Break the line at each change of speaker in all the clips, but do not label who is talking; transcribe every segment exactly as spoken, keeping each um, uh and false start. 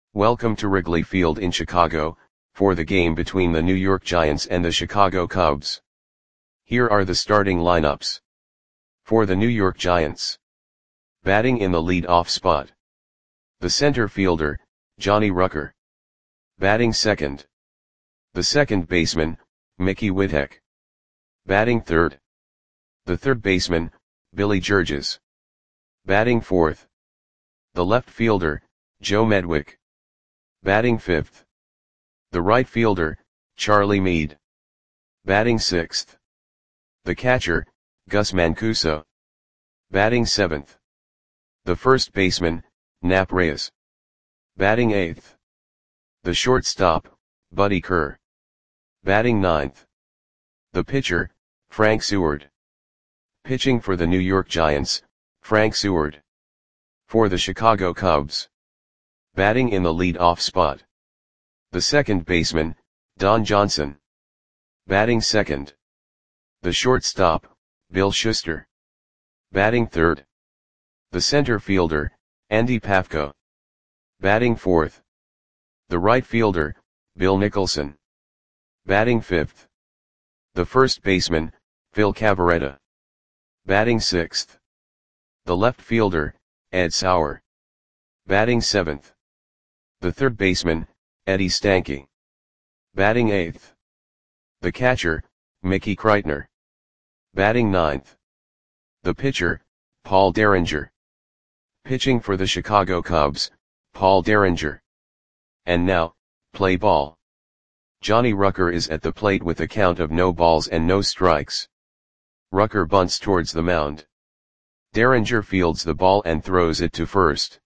Welcome to Wrigley Field in Chicago, for the game between the New York Giants and the Chicago Cubs. Here are the starting lineups. For the New York Giants. Batting in the lead-off spot. The center fielder, Johnny Rucker. Batting second. The second baseman, Mickey Whittek. Batting third. The third baseman, Billy Georges. Batting fourth. The left fielder, Joe Medwick. Batting fifth. The right fielder, Charlie Meade. Batting sixth. The catcher, Gus Mancuso. Batting seventh. The first baseman, Nap Reyes. Batting eighth. The shortstop, Buddy Kerr. Batting ninth. The pitcher, Frank Seward. Pitching for the New York Giants, Frank Seward. For the Chicago Cubs. Batting in the lead-off spot. The second baseman, Don Johnson. Batting second. The shortstop, Bill Schuster. Batting third. The center fielder, Andy Pafko. Batting fourth. The right fielder, Bill Nicholson. Batting fifth. The first baseman, Phil Cavarretta. Batting sixth. The left fielder, Ed Sauer. Batting seventh. The third baseman, Eddie Stanky. Batting eighth. The catcher, Mickey Kreitner. Batting ninth. The pitcher, Paul Derringer. Pitching for the Chicago Cubs, Paul Derringer. And now, play ball. Johnny Rucker is at the plate with a count of no balls and no strikes. Rucker bunts towards the mound. Derringer fields the ball and throws it to first.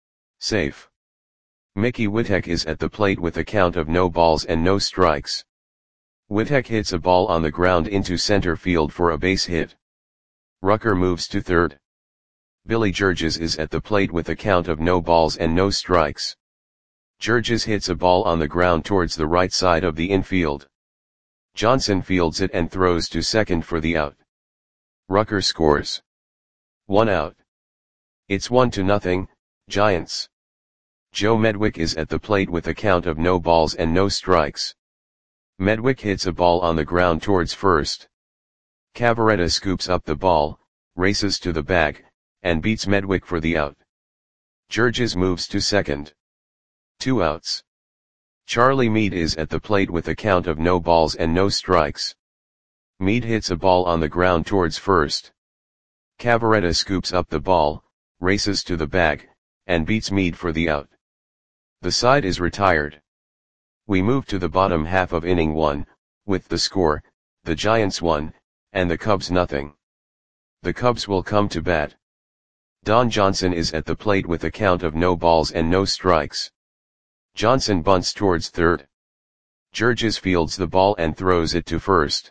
Safe. Mickey Whittek is at the plate with a count of no balls and no strikes. Whittek hits a ball on the ground into center field for a base hit. Rucker moves to third. Billy Georges is at the plate with a count of no balls and no strikes. Georges hits a ball on the ground towards the right side of the infield. Johnson fields it and throws to second for the out. Rucker scores. One out. It's one to nothing, Giants. Joe Medwick is at the plate with a count of no balls and no strikes. Medwick hits a ball on the ground towards first. Cavarretta scoops up the ball, races to the bag, and beats Medwick for the out. Georges moves to second. Two outs. Charlie Meade is at the plate with a count of no balls and no strikes. Meade hits a ball on the ground towards first. Cavarretta scoops up the ball, races to the bag, and beats Meade for the out. The side is retired. We move to the bottom half of inning one, with the score, the Giants one, and the Cubs nothing. The Cubs will come to bat. Don Johnson is at the plate with a count of no balls and no strikes. Johnson bunts towards third. Georges fields the ball and throws it to first.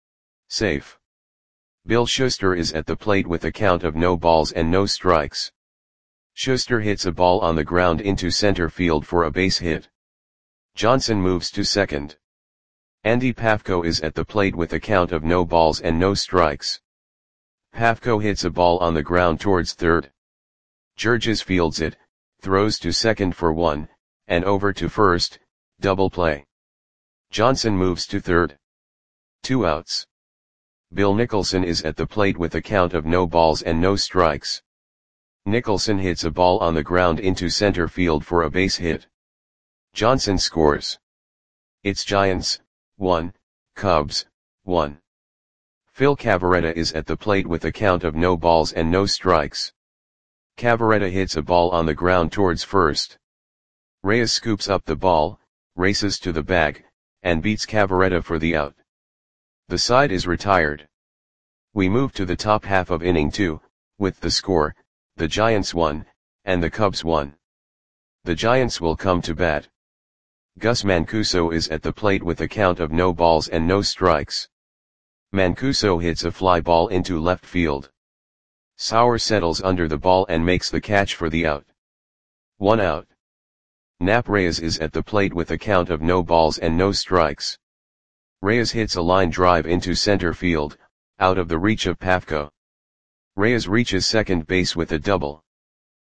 Safe. Bill Schuster is at the plate with a count of no balls and no strikes. Schuster hits a ball on the ground into center field for a base hit. Johnson moves to second. Andy Pafko is at the plate with a count of no balls and no strikes. Pafko hits a ball on the ground towards third. Georges fields it, throws to second for one, and over to first, double play. Johnson moves to third. Two outs. Bill Nicholson is at the plate with a count of no balls and no strikes. Nicholson hits a ball on the ground into center field for a base hit. Johnson scores. It's Giants, one, Cubs, one. Phil Cavarretta is at the plate with a count of no balls and no strikes. Cavarretta hits a ball on the ground towards first. Reyes scoops up the ball, races to the bag, and beats Cavarretta for the out. The side is retired. We move to the top half of inning two, with the score, the Giants one, and the Cubs one. The Giants will come to bat. Gus Mancuso is at the plate with a count of no balls and no strikes. Mancuso hits a fly ball into left field. Sauer settles under the ball and makes the catch for the out. One out. Nap Reyes is at the plate with a count of no balls and no strikes. Reyes hits a line drive into center field, out of the reach of Pafko. Reyes reaches second base with a double.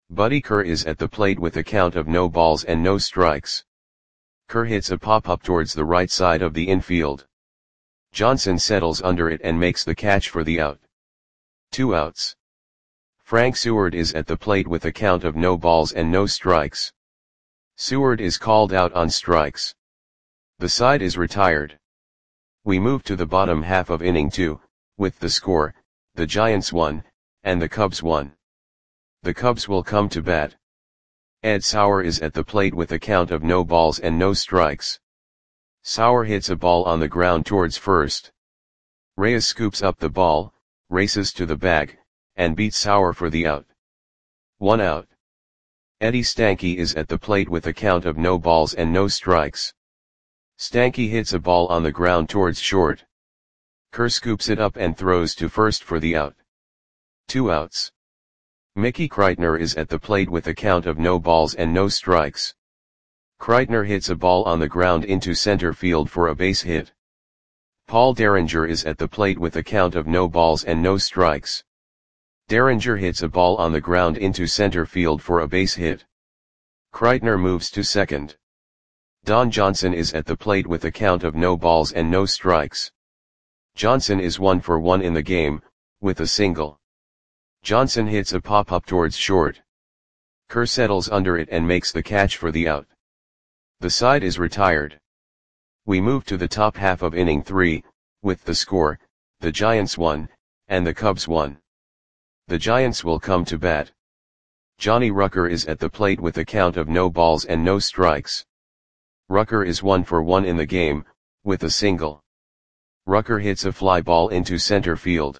Buddy Kerr is at the plate with a count of no balls and no strikes. Kerr hits a pop-up towards the right side of the infield. Johnson settles under it and makes the catch for the out. Two outs. Frank Seward is at the plate with a count of no balls and no strikes. Seward is called out on strikes. The side is retired. We move to the bottom half of inning two, with the score, the Giants won, and the Cubs won. The Cubs will come to bat. Ed Sauer is at the plate with a count of no balls and no strikes. Sauer hits a ball on the ground towards first. Reyes scoops up the ball, races to the bag, and beats Sauer for the out. One out. Eddie Stanky is at the plate with a count of no balls and no strikes. Stanky hits a ball on the ground towards short. Kerr scoops it up and throws to first for the out. Two outs. Mickey Kreitner is at the plate with a count of no balls and no strikes. Kreitner hits a ball on the ground into center field for a base hit. Paul Derringer is at the plate with a count of no balls and no strikes. Derringer hits a ball on the ground into center field for a base hit. Kreitner moves to second. Don Johnson is at the plate with a count of no balls and no strikes. Johnson is one for one in the game, with a single. Johnson hits a pop-up towards short. Kerr settles under it and makes the catch for the out. The side is retired. We move to the top half of inning three, with the score, the Giants won, and the Cubs won. The Giants will come to bat. Johnny Rucker is at the plate with a count of no balls and no strikes. Rucker is one for one in the game, with a single. Rucker hits a fly ball into center field.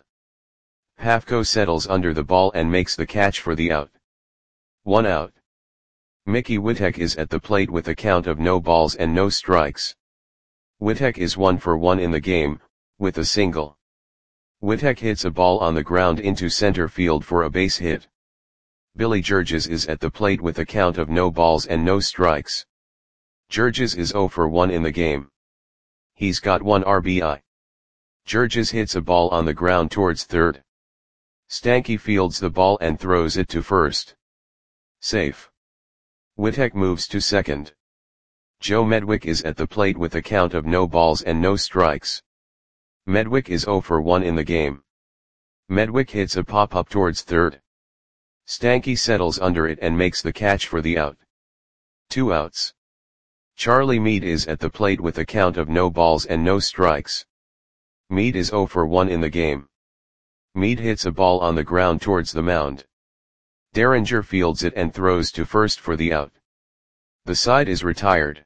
Pafko settles under the ball and makes the catch for the out. One out. Mickey Witek is at the plate with a count of no balls and no strikes. Witek is one for one in the game, with a single. Witek hits a ball on the ground into center field for a base hit. Billy Georges is at the plate with a count of no balls and no strikes. Georges is zero for one in the game. He's got one R B I. Georges hits a ball on the ground towards third. Stanky fields the ball and throws it to first. Safe. Witek moves to second. Joe Medwick is at the plate with a count of no balls and no strikes. Medwick is zero for one in the game. Medwick hits a pop-up towards third. Stanky settles under it and makes the catch for the out. Two outs. Charlie Meade is at the plate with a count of no balls and no strikes. Meade is zero for one in the game. Meade hits a ball on the ground towards the mound. Derringer fields it and throws to first for the out. The side is retired.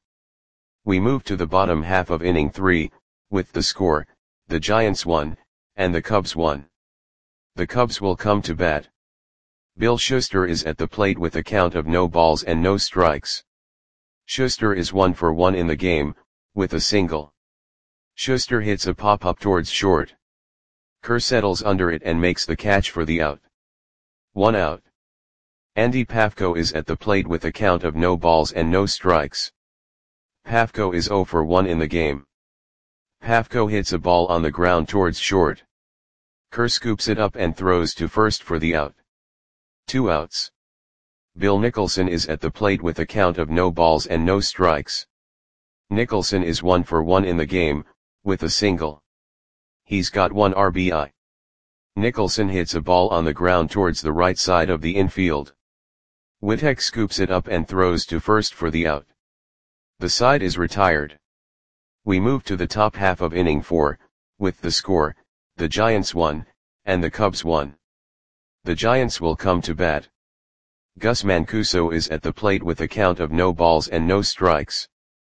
We move to the bottom half of inning three, with the score, the Giants won, and the Cubs won. The Cubs will come to bat. Bill Schuster is at the plate with a count of no balls and no strikes. Schuster is one for one in the game, with a single. Schuster hits a pop-up towards short. Kerr settles under it and makes the catch for the out. One out. Andy Pafko is at the plate with a count of no balls and no strikes. Pafko is zero for one in the game. Pafko hits a ball on the ground towards short. Kerr scoops it up and throws to first for the out. Two outs. Bill Nicholson is at the plate with a count of no balls and no strikes. Nicholson is one for one in the game, with a single. He's got one R B I. Nicholson hits a ball on the ground towards the right side of the infield. Witek scoops it up and throws to first for the out. The side is retired. We move to the top half of inning four, with the score, the Giants won, and the Cubs won. The Giants will come to bat. Gus Mancuso is at the plate with a count of no balls and no strikes.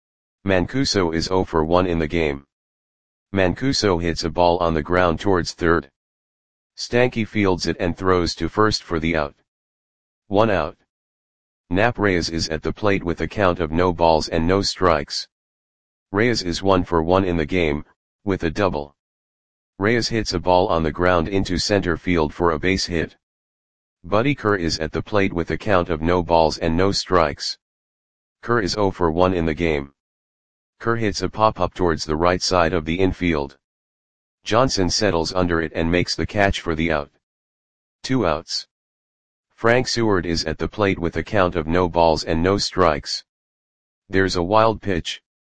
Mancuso is zero for one in the game. Mancuso hits a ball on the ground towards third. Stanky fields it and throws to first for the out. One out. Nap Reyes is at the plate with a count of no balls and no strikes. Reyes is one for one in the game, with a double. Reyes hits a ball on the ground into center field for a base hit. Buddy Kerr is at the plate with a count of no balls and no strikes. Kerr is zero for one in the game. Kerr hits a pop-up towards the right side of the infield. Johnson settles under it and makes the catch for the out. Two outs. Frank Seward is at the plate with a count of no balls and no strikes. There's a wild pitch.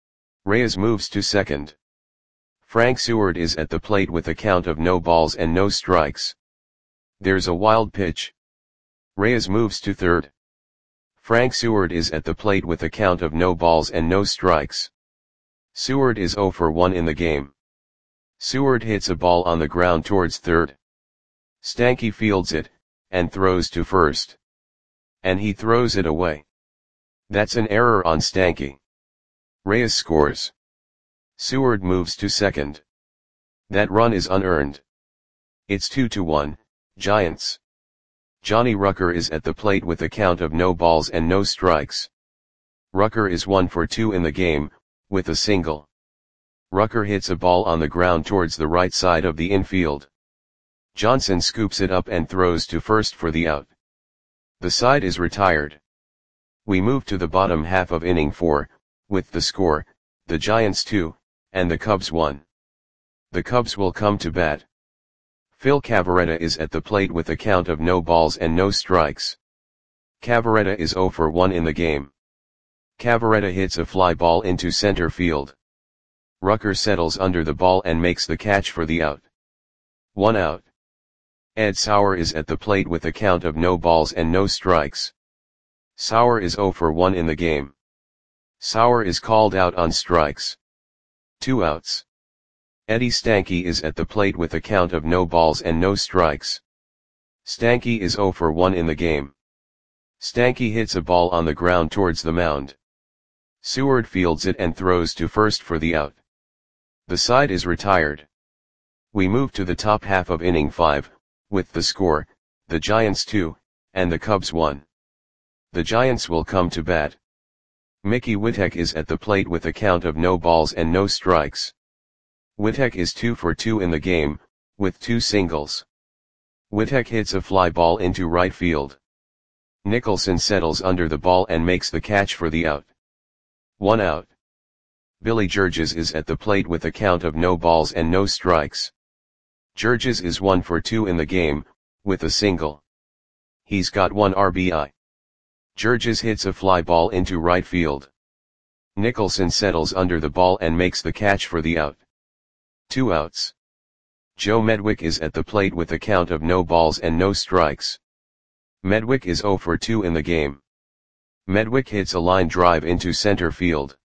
Reyes moves to second. Frank Seward is at the plate with a count of no balls and no strikes. There's a wild pitch. Reyes moves to third. Frank Seward is at the plate with a count of no balls and no strikes. Seward is oh for one in the game. Seward hits a ball on the ground towards third. Stanky fields it, and throws to first. And he throws it away. That's an error on Stanky. Reyes scores. Seward moves to second. That run is unearned. It's two to one, Giants. Johnny Rucker is at the plate with a count of no balls and no strikes. Rucker is one for two in the game, with a single. Rucker hits a ball on the ground towards the right side of the infield. Johnson scoops it up and throws to first for the out. The side is retired. We move to the bottom half of inning four, with the score, the Giants two, and the Cubs one. The Cubs will come to bat. Phil Cavarretta is at the plate with a count of no balls and no strikes. Cavarretta is oh for one in the game. Cavarretta hits a fly ball into center field. Rucker settles under the ball and makes the catch for the out. One out. Ed Sauer is at the plate with a count of no balls and no strikes. Sauer is oh for one in the game. Sauer is called out on strikes. Two outs. Eddie Stanky is at the plate with a count of no balls and no strikes. Stanky is oh for one in the game. Stanky hits a ball on the ground towards the mound. Seward fields it and throws to first for the out. The side is retired. We move to the top half of inning five, with the score, the Giants two, and the Cubs one. The Giants will come to bat. Mickey Witek is at the plate with a count of no balls and no strikes. Witek is two for two in the game, with two singles. Witek hits a fly ball into right field. Nicholson settles under the ball and makes the catch for the out. One out. Billy Georges is at the plate with a count of no balls and no strikes. Georges is one for two in the game, with a single. He's got one R B I. Georges hits a fly ball into right field. Nicholson settles under the ball and makes the catch for the out. Two outs. Joe Medwick is at the plate with a count of no balls and no strikes. Medwick is oh for two in the game. Medwick hits a line drive into center field.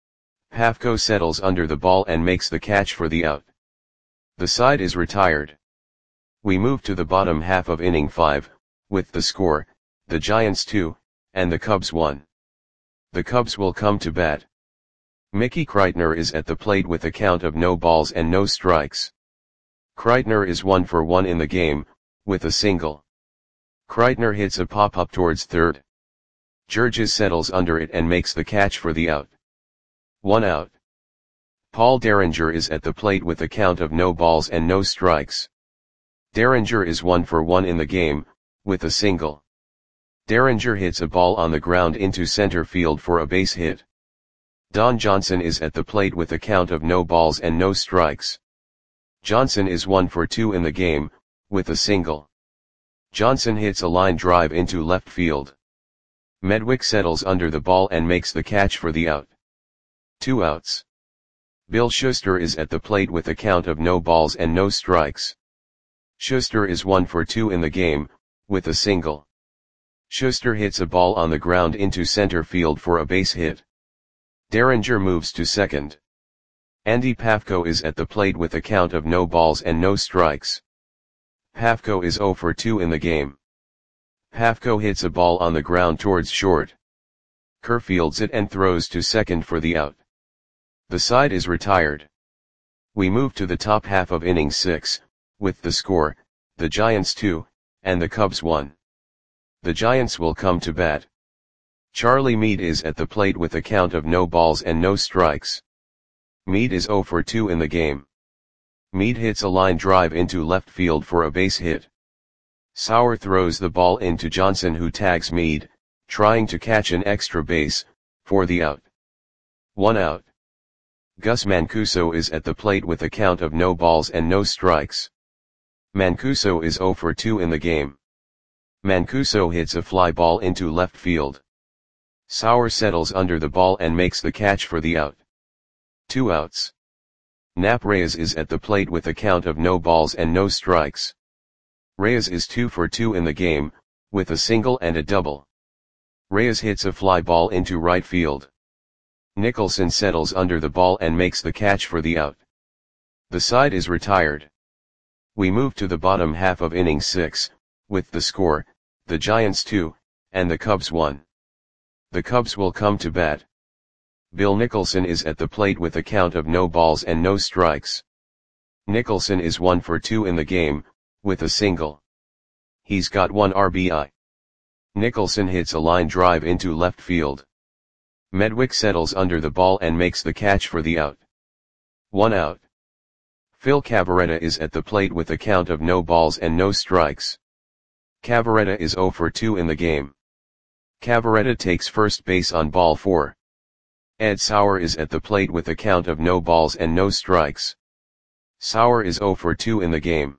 Pafko settles under the ball and makes the catch for the out. The side is retired. We move to the bottom half of inning five, with the score, the Giants two, and the Cubs one. The Cubs will come to bat. Mickey Kreitner is at the plate with a count of no balls and no strikes. Kreitner is one for one in the game, with a single. Kreitner hits a pop-up towards third. Georges settles under it and makes the catch for the out. One out. Paul Derringer is at the plate with a count of no balls and no strikes. Derringer is one for one in the game, with a single. Derringer hits a ball on the ground into center field for a base hit. Don Johnson is at the plate with a count of no balls and no strikes. Johnson is one for two in the game, with a single. Johnson hits a line drive into left field. Medwick settles under the ball and makes the catch for the out. Two outs. Bill Schuster is at the plate with a count of no balls and no strikes. Schuster is one for two in the game, with a single. Schuster hits a ball on the ground into center field for a base hit. Derringer moves to second. Andy Pafko is at the plate with a count of no balls and no strikes. Pafko is oh for two in the game. Pafko hits a ball on the ground towards short. Kerr fields it and throws to second for the out. The side is retired. We move to the top half of inning six, with the score, the Giants two, and the Cubs one. The Giants will come to bat. Charlie Meade is at the plate with a count of no balls and no strikes. Meade is oh for two in the game. Meade hits a line drive into left field for a base hit. Sauer throws the ball into Johnson, who tags Meade, trying to catch an extra base, for the out. One out. Gus Mancuso is at the plate with a count of no balls and no strikes. Mancuso is oh for two in the game. Mancuso hits a fly ball into left field. Sauer settles under the ball and makes the catch for the out. Two outs. Nap Reyes is at the plate with a count of no balls and no strikes. Reyes is two for two in the game, with a single and a double. Reyes hits a fly ball into right field. Nicholson settles under the ball and makes the catch for the out. The side is retired. We move to the bottom half of inning six, with the score, the Giants two, and the Cubs one. The Cubs will come to bat. Bill Nicholson is at the plate with a count of no balls and no strikes. Nicholson is one for two in the game, with a single. He's got one R B I. Nicholson hits a line drive into left field. Medwick settles under the ball and makes the catch for the out. One out. Phil Cavarretta is at the plate with a count of no balls and no strikes. Cavarretta is zero for two in the game. Cavarretta takes first base on ball four. Ed Sauer is at the plate with a count of no balls and no strikes. Sauer is zero for two in the game.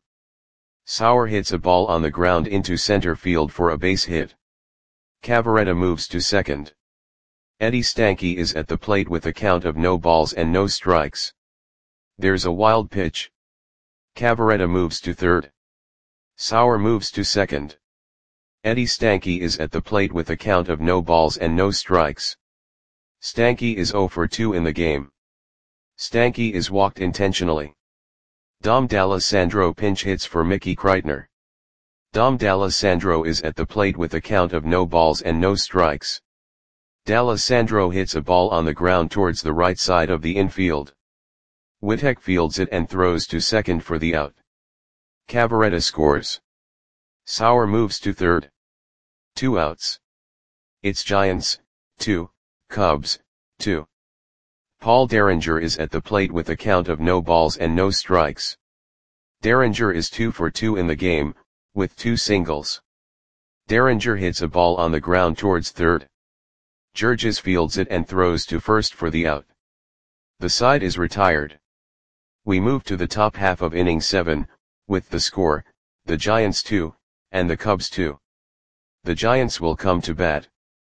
Sauer hits a ball on the ground into center field for a base hit. Cavarretta moves to second. Eddie Stanky is at the plate with a count of no balls and no strikes. There's a wild pitch. Cavarretta moves to third. Sauer moves to second. Eddie Stanky is at the plate with a count of no balls and no strikes. Stanky is zero for two in the game. Stanky is walked intentionally. Dom D'Alessandro pinch hits for Mickey Kreitner. Dom D'Alessandro is at the plate with a count of no balls and no strikes. D'Alessandro hits a ball on the ground towards the right side of the infield. Whitek fields it and throws to second for the out. Cavarretta scores. Sauer moves to third. Two outs. It's Giants, two, Cubs, two. Paul Derringer is at the plate with a count of no balls and no strikes. Derringer is two for two in the game, with two singles. Derringer hits a ball on the ground towards third. Georges fields it and throws to first for the out. The side is retired. We move to the top half of inning seven, with the score, the Giants two, and the Cubs two. The Giants will come to bat.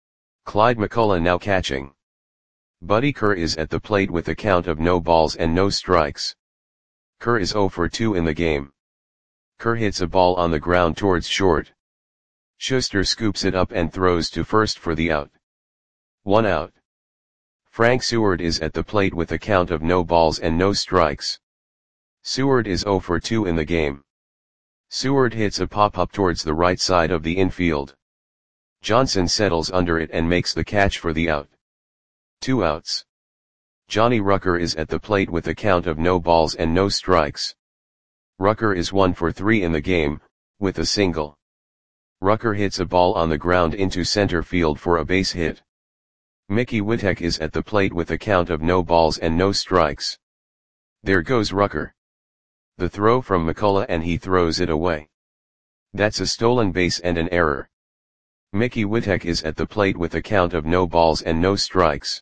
Clyde McCullough now catching. Buddy Kerr is at the plate with a count of no balls and no strikes. Kerr is zero for two in the game. Kerr hits a ball on the ground towards short. Schuster scoops it up and throws to first for the out. One out. Frank Seward is at the plate with a count of no balls and no strikes. Seward is zero for two in the game. Seward hits a pop-up towards the right side of the infield. Johnson settles under it and makes the catch for the out. Two outs. Johnny Rucker is at the plate with a count of no balls and no strikes. Rucker is one for three in the game, with a single. Rucker hits a ball on the ground into center field for a base hit. Mickey Whitek is at the plate with a count of no balls and no strikes. There goes Rucker. The throw from McCullough and he throws it away. That's a stolen base and an error. Mickey Whitek is at the plate with a count of no balls and no strikes.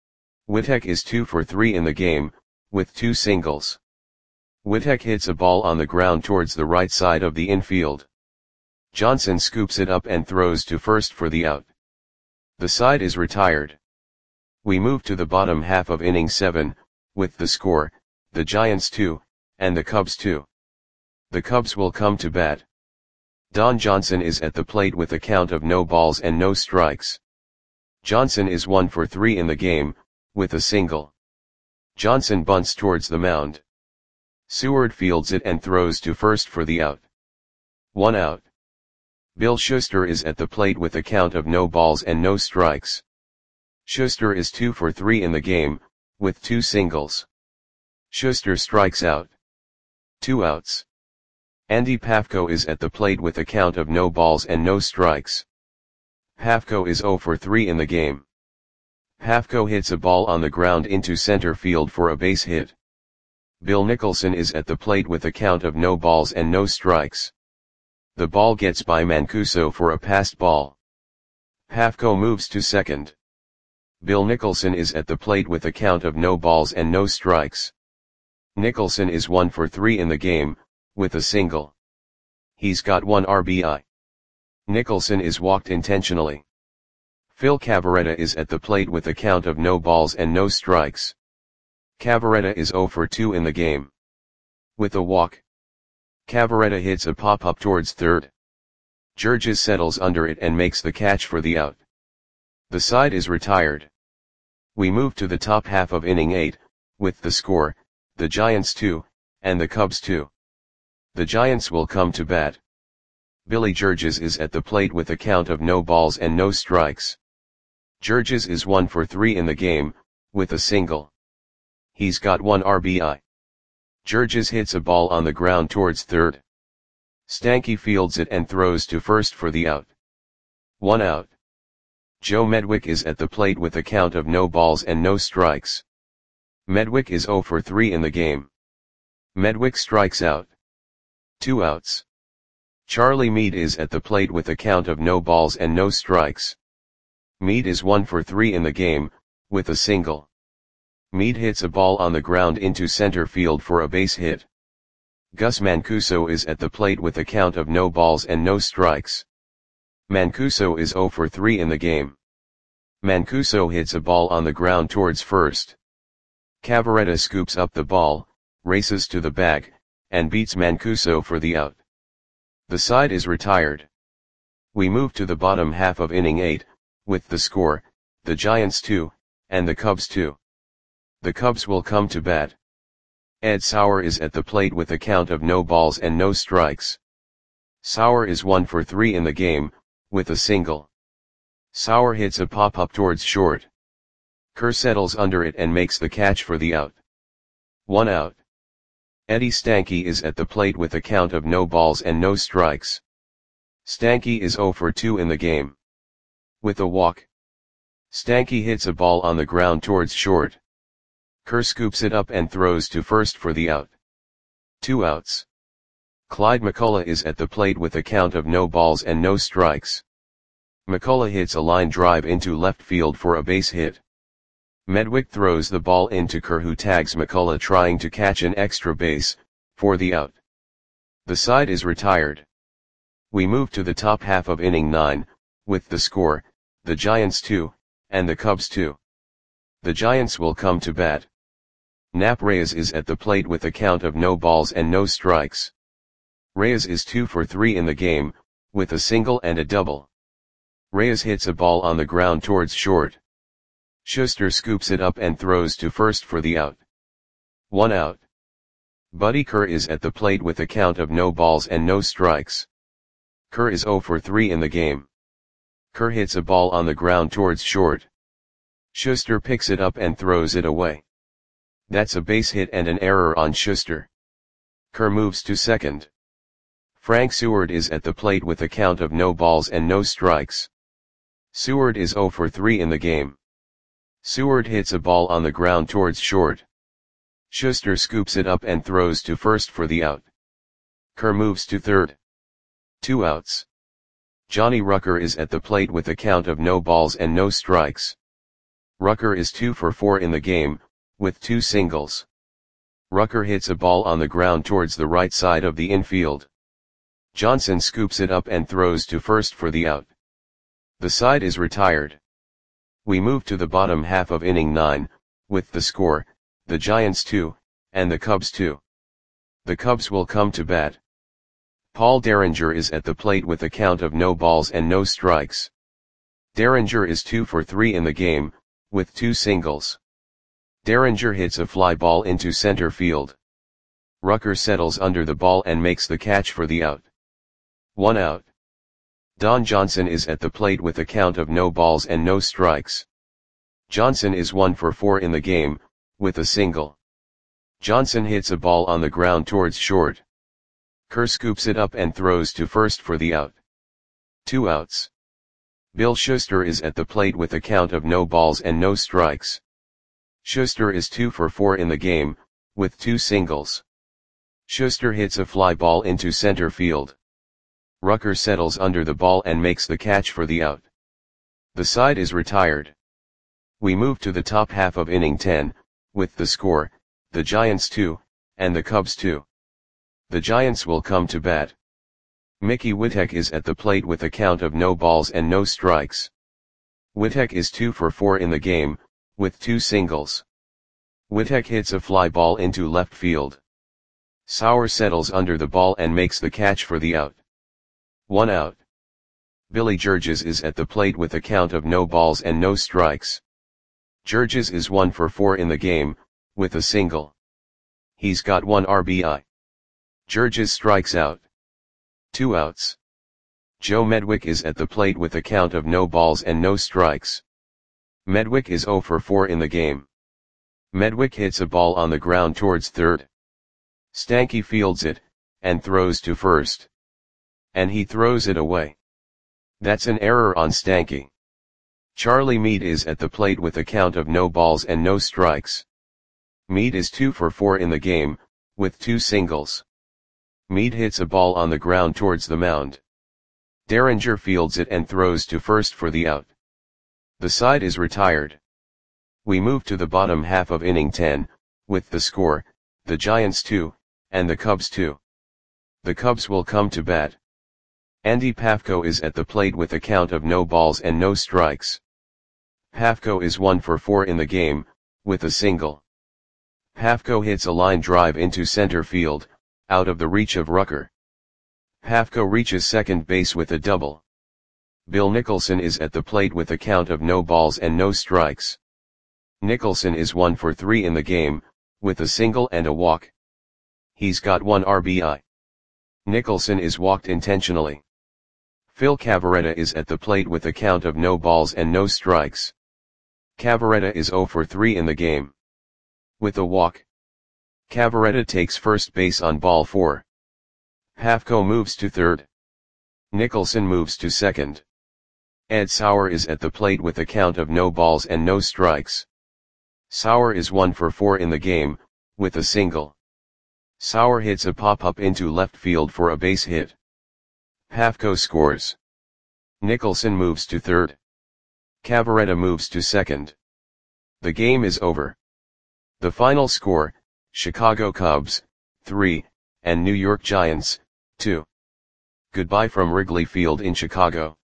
Whitek is two for three in the game, with two singles. Whitek hits a ball on the ground towards the right side of the infield. Johnson scoops it up and throws to first for the out. The side is retired. We move to the bottom half of inning seven, with the score, the Giants two, and the Cubs two. The Cubs will come to bat. Don Johnson is at the plate with a count of no balls and no strikes. Johnson is one for three in the game, with a single. Johnson bunts towards the mound. Seward fields it and throws to first for the out. One out. Bill Schuster is at the plate with a count of no balls and no strikes. Schuster is two for three in the game, with two singles. Schuster strikes out. Two outs. Andy Pafko is at the plate with a count of no balls and no strikes. Pafko is zero for three in the game. Pafko hits a ball on the ground into center field for a base hit. Bill Nicholson is at the plate with a count of no balls and no strikes. The ball gets by Mancuso for a passed ball. Pafko moves to second. Bill Nicholson is at the plate with a count of no balls and no strikes. Nicholson is one for three in the game, with a single. He's got one R B I. Nicholson is walked intentionally. Phil Cavarretta is at the plate with a count of no balls and no strikes. Cavarretta is zero for two in the game. With a walk, Cavarretta hits a pop-up towards third. Georges settles under it and makes the catch for the out. The side is retired. We move to the top half of inning eight, with the score, the Giants two, and the Cubs two. The Giants will come to bat. Billy Georges is at the plate with a count of no balls and no strikes. Georges is one for three in the game, with a single. He's got one R B I. Georges hits a ball on the ground towards third. Stanky fields it and throws to first for the out. One out. Joe Medwick is at the plate with a count of no balls and no strikes. Medwick is zero for three in the game. Medwick strikes out. Two outs. Charlie Meade is at the plate with a count of no balls and no strikes. Meade is one for three in the game, with a single. Meade hits a ball on the ground into center field for a base hit. Gus Mancuso is at the plate with a count of no balls and no strikes. Mancuso is zero for three in the game. Mancuso hits a ball on the ground towards first. Cavarretta scoops up the ball, races to the bag, and beats Mancuso for the out. The side is retired. We move to the bottom half of inning eight, with the score, the Giants two, and the Cubs two. The Cubs will come to bat. Ed Sauer is at the plate with a count of no balls and no strikes. Sauer is one for three in the game, with a single. Sauer hits a pop-up towards short. Kerr settles under it and makes the catch for the out. One out. Eddie Stanky is at the plate with a count of no balls and no strikes. Stanky is zero for two in the game. With a walk, Stanky hits a ball on the ground towards short. Kerr scoops it up and throws to first for the out. Two outs. Clyde McCullough is at the plate with a count of no balls and no strikes. McCullough hits a line drive into left field for a base hit. Medwick throws the ball into Kerr, who tags McCullough trying to catch an extra base, for the out. The side is retired. We move to the top half of inning nine, with the score, the Giants two, and the Cubs two. The Giants will come to bat. Nap Reyes is at the plate with a count of no balls and no strikes. Reyes is two for three in the game, with a single and a double. Reyes hits a ball on the ground towards short. Schuster scoops it up and throws to first for the out. One out. Buddy Kerr is at the plate with a count of no balls and no strikes. Kerr is zero for three in the game. Kerr hits a ball on the ground towards short. Schuster picks it up and throws it away. That's a base hit and an error on Schuster. Kerr moves to second. Frank Seward is at the plate with a count of no balls and no strikes. Seward is zero for three in the game. Seward hits a ball on the ground towards short. Schuster scoops it up and throws to first for the out. Kerr moves to third. Two outs. Johnny Rucker is at the plate with a count of no balls and no strikes. Rucker is two for four in the game, with two singles. Rucker hits a ball on the ground towards the right side of the infield. Johnson scoops it up and throws to first for the out. The side is retired. We move to the bottom half of inning nine, with the score, the Giants two, and the Cubs two. The Cubs will come to bat. Paul Derringer is at the plate with a count of no balls and no strikes. Derringer is two for three in the game, with two singles. Derringer hits a fly ball into center field. Rucker settles under the ball and makes the catch for the out. One out. Don Johnson is at the plate with a count of no balls and no strikes. Johnson is one for four in the game, with a single. Johnson hits a ball on the ground towards short. Kerr scoops it up and throws to first for the out. Two outs. Bill Schuster is at the plate with a count of no balls and no strikes. Schuster is two for four in the game, with two singles. Schuster hits a fly ball into center field. Rucker settles under the ball and makes the catch for the out. The side is retired. We move to the top half of inning ten, with the score, the Giants two, and the Cubs two. The Giants will come to bat. Mickey Witek is at the plate with a count of no balls and no strikes. Witek is two for four in the game, with two singles. Witek hits a fly ball into left field. Sauer settles under the ball and makes the catch for the out. One out. Billy Georges is at the plate with a count of no balls and no strikes. Georges is one for four in the game, with a single. He's got one R B I. Georges strikes out. Two outs. Joe Medwick is at the plate with a count of no balls and no strikes. Medwick is zero for four in the game. Medwick hits a ball on the ground towards third. Stanky fields it, and throws to first. And he throws it away. That's an error on Stanky. Charlie Meade is at the plate with a count of no balls and no strikes. Meade is two for four in the game, with two singles. Meade hits a ball on the ground towards the mound. Derringer fields it and throws to first for the out. The side is retired. We move to the bottom half of inning ten, with the score, the Giants two, and the Cubs two. The Cubs will come to bat. Andy Pafko is at the plate with a count of no balls and no strikes. Pafko is one for four in the game, with a single. Pafko hits a line drive into center field, out of the reach of Rucker. Pafko reaches second base with a double. Bill Nicholson is at the plate with a count of no balls and no strikes. Nicholson is one for three in the game, with a single and a walk. He's got one R B I. Nicholson is walked intentionally. Phil Cavarretta is at the plate with a count of no balls and no strikes. Cavarretta is zero for three in the game. With a walk. Cavarretta takes first base on ball four. Pafko moves to third. Nicholson moves to second. Ed Sauer is at the plate with a count of no balls and no strikes. Sauer is one for four in the game, with a single. Sauer hits a pop-up into left field for a base hit. Pafko scores. Nicholson moves to third. Cavarretta moves to second. The game is over. The final score, Chicago Cubs, three, and New York Giants, two. Goodbye from Wrigley Field in Chicago.